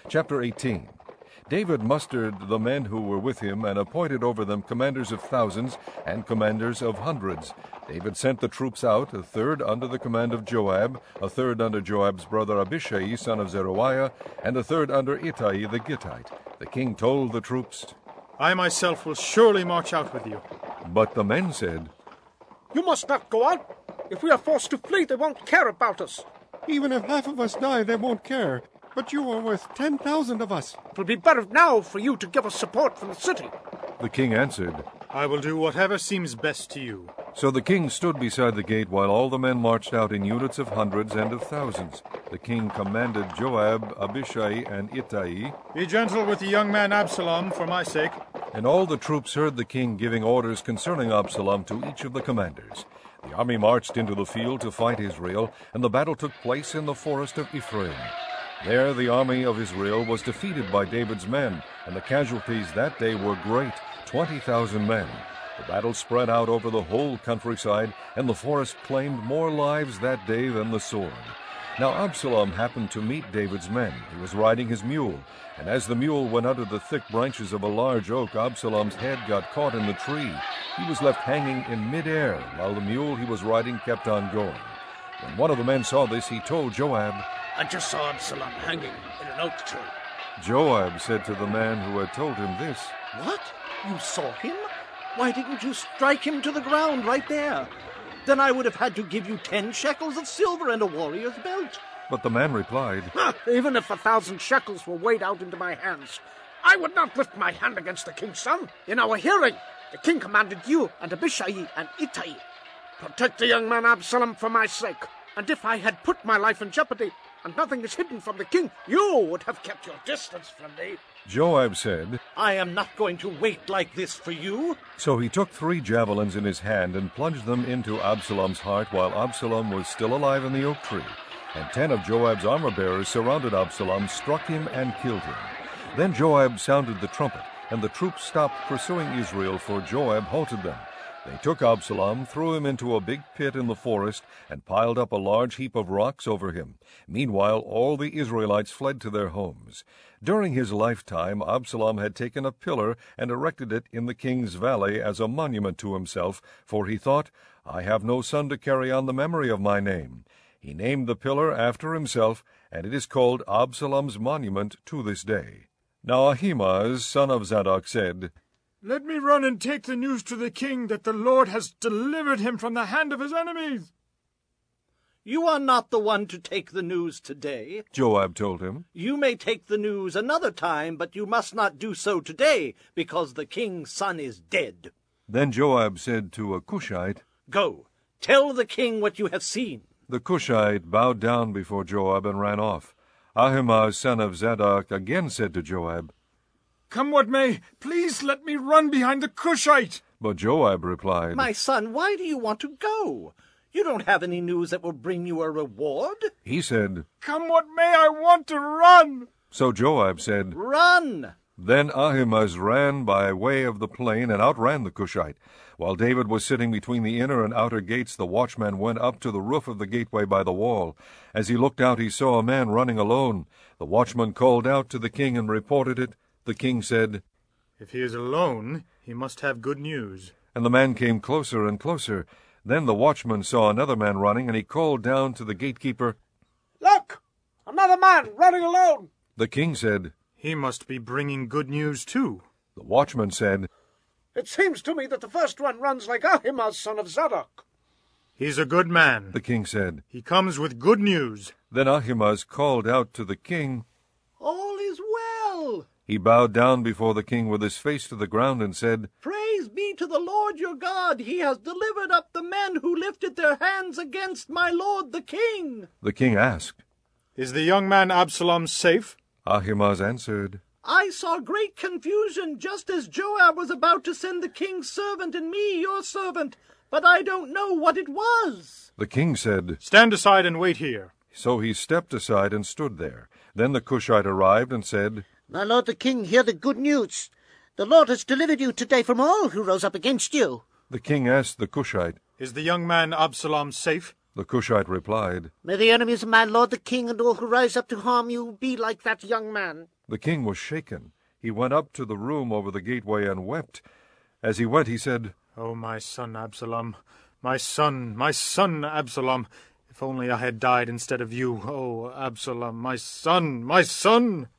Chapter 18. David mustered the men who were with him and appointed over them commanders of thousands and commanders of hundreds. David sent the troops out, a third under the command of Joab, a third under Joab's brother Abishai, son of Zeruiah, and a third under Ittai the Gittite. The king told the troops, I myself will surely march out with you. But the men said, You must not go out. If we are forced to flee, they won't care about us. Even if half of us die, they won't care. But you are worth 10,000 of us. It will be better now for you to give us support from the city. The king answered, I will do whatever seems best to you. So the king stood beside the gate while all the men marched out in units of hundreds and of thousands. The king commanded Joab, Abishai, and Ittai, Be gentle with the young man Absalom for my sake. And all the troops heard the king giving orders concerning Absalom to each of the commanders. The army marched into the field to fight Israel, and the battle took place in the forest of Ephraim. There the army of Israel was defeated by David's men, and the casualties that day were great, 20,000 men. The battle spread out over the whole countryside, and the forest claimed more lives that day than the sword. Now Absalom happened to meet David's men. He was riding his mule, and as the mule went under the thick branches of a large oak, Absalom's head got caught in the tree. He was left hanging in midair, while the mule he was riding kept on going. When one of the men saw this, he told Joab, I just saw Absalom hanging in an oak tree. Joab said to the man who had told him this, What? You saw him? Why didn't you strike him to the ground right there? Then I would have had to give you 10 shekels of silver and a warrior's belt. But the man replied, Even if 1,000 shekels were weighed out into my hands, I would not lift my hand against the king's son. In our hearing, the king commanded you and Abishai and Ittai, Protect the young man Absalom for my sake. And if I had put my life in jeopardy, and nothing is hidden from the king, you would have kept your distance from me. Joab said, I am not going to wait like this for you. So he took 3 javelins in his hand and plunged them into Absalom's heart while Absalom was still alive in the oak tree. And 10 of Joab's armor-bearers surrounded Absalom, struck him, and killed him. Then Joab sounded the trumpet, and the troops stopped pursuing Israel, for Joab halted them. They took Absalom, threw him into a big pit in the forest, and piled up a large heap of rocks over him. Meanwhile, all the Israelites fled to their homes. During his lifetime, Absalom had taken a pillar and erected it in the king's valley as a monument to himself, for he thought, I have no son to carry on the memory of my name. He named the pillar after himself, and it is called Absalom's monument to this day. Now Ahimaaz, son of Zadok, said, Let me run and take the news to the king that the Lord has delivered him from the hand of his enemies. You are not the one to take the news today. Joab told him. You may take the news another time, but you must not do so today, because the king's son is dead. Then Joab said to a Cushite, Go, tell the king what you have seen. The Cushite bowed down before Joab and ran off. Ahimaaz, son of Zadok, again said to Joab, Come what may, please let me run behind the Cushite. But Joab replied, My son, why do you want to go? You don't have any news that will bring you a reward. He said, Come what may, I want to run. So Joab said, Run! Then Ahimaaz ran by way of the plain and outran the Cushite. While David was sitting between the inner and outer gates, the watchman went up to the roof of the gateway by the wall. As he looked out, he saw a man running alone. The watchman called out to the king and reported it. The king said, If he is alone, he must have good news. And the man came closer and closer. Then the watchman saw another man running, and he called down to the gatekeeper, Look! Another man running alone! The king said, He must be bringing good news too. The watchman said, It seems to me that the first one runs like Ahimaaz, son of Zadok. He's a good man. The king said. He comes with good news. Then Ahimaaz called out to the king. All is well. He bowed down before the king with his face to the ground and said, Praise be to the Lord your God. He has delivered up the men who lifted their hands against my lord the king. The king asked, Is the young man Absalom safe? Ahimaaz answered, I saw great confusion just as Joab was about to send the king's servant and me, your servant, but I don't know what it was. The king said, Stand aside and wait here. So he stepped aside and stood there. Then the Cushite arrived and said, My lord the king, hear the good news. The Lord has delivered you today from all who rose up against you. The king asked the Cushite, Is the young man Absalom safe? The Cushite replied, May the enemies of my lord the king and all who rise up to harm you be like that young man. The king was shaken. He went up to the room over the gateway and wept. As he went, he said, Oh, my son Absalom, my son Absalom, if only I had died instead of you. Oh, Absalom, my son, my son!